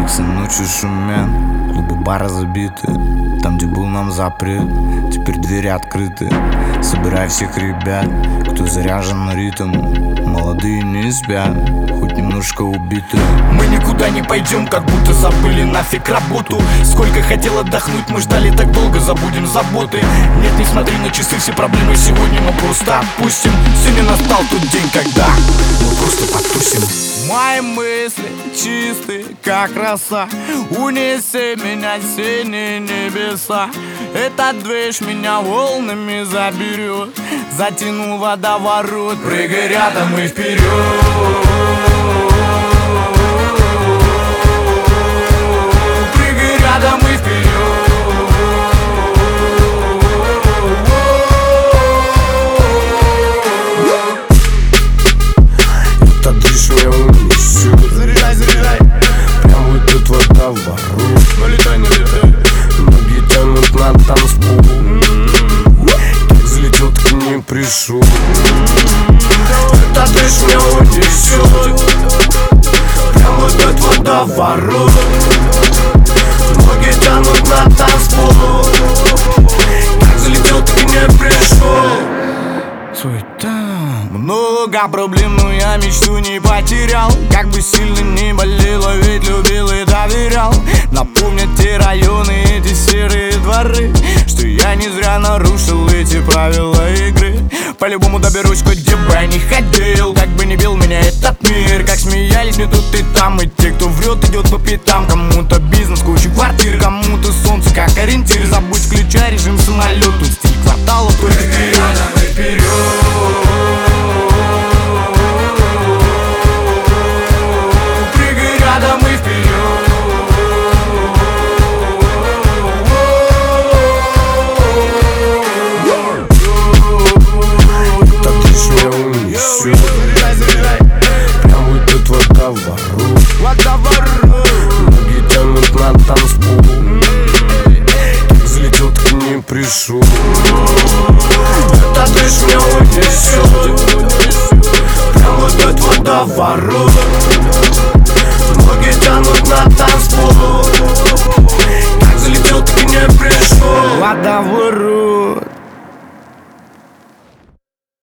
Все ночью шумят, клубы бара забиты. Там, где был нам запрет, теперь двери открыты. Собирай всех ребят, кто заряжен на ритм. Молодые не спят, хоть немножко убиты. Мы никуда не пойдем, как будто забыли нафиг работу. Сколько хотел отдохнуть, мы ждали так долго, забудем заботы. Нет, не смотри на часы, все проблемы сегодня мы просто отпустим. Сегодня настал тот день, когда мы просто потусим. Мои мысли чистые, как роса. Унеси меня в синие небеса. Этот движ меня волнами заберет. Затянул водоворот. Прыгай рядом и вперед. Прыгай рядом и вперед. Этот движ меня унесет. Заряжай, заряжай. Прям вот тут водоворот. Налетай, налетай. Ноги тянут на танцпол. Так взлетел, так не пришел. Этот движ меня унесет. Прям вот этот водоворот. Ноги тянут на танцпол. Как залетел, так и не пришел. Суета. Много проблем, но я мечту не потерял. Как бы сильно не болело, ведь любил и доверял. Напомнят те районы, эти серые дворы, что я не зря нарушил эти правила игры. По-любому доберусь, хоть где бы я не ходил. Как бы не бил меня этот мир, как смеялись мне тут и там. И те, кто врет, идет по пятам. Кому-то бизнес, куча квартир, кому-то солнце как ориентир. Забудь, включай режим самолет. Тут стиль кварталов только вперед. Прыгай рядом и вперед. Этот движ меня унесет. Заряжай, заряжай. Прям вот тут водоворот. Ноги тянут на танцпол. Так взлетел, так не пришел. Этот движ меня унесет. Прям вот этот водоворот.